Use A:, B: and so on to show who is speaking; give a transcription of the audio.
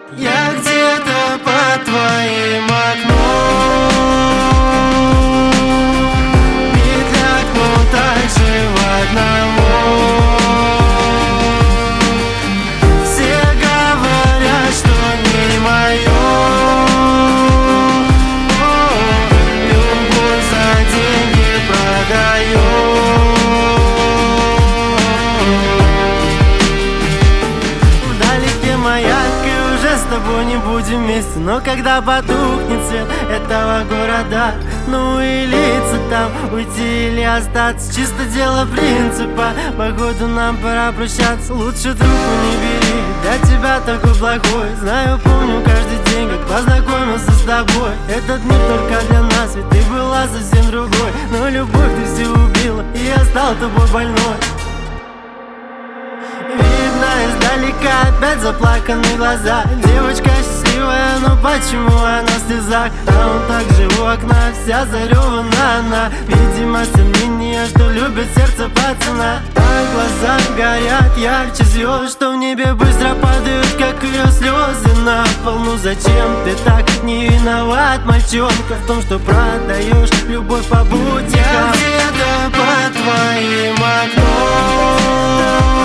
A: Я где-то под твоим окном, медляк, так же в одного. Все говорят, что не мое. Любовь за деньги продаю. Вдалеке маяк, и уже с тобой не будем вместе. Но когда потухнет свет этого города, ну и лица там, уйти или остаться, чисто дело принципа. Походу нам пора прощаться, лучше трубку не бери, для тебя такой плохой. Знаю, помню каждый день, как познакомился с тобой. Этот мир только для нас, ведь ты была совсем другой. Но любовь ты все убила, и я стал тобой больной. Видно издалека опять заплаканные глаза. Девочка счастливая, но почему она в слезах? А он также у окна, вся заревана она. Видимо, сомнения, что любит сердце пацана. А глаза горят ярче звезд, что в небе быстро падают, как ее слезы на пол. Ну зачем ты так не виноват, мальчонка, в том, что продаешь любовь по бутикам? Я где-то под твоим окном,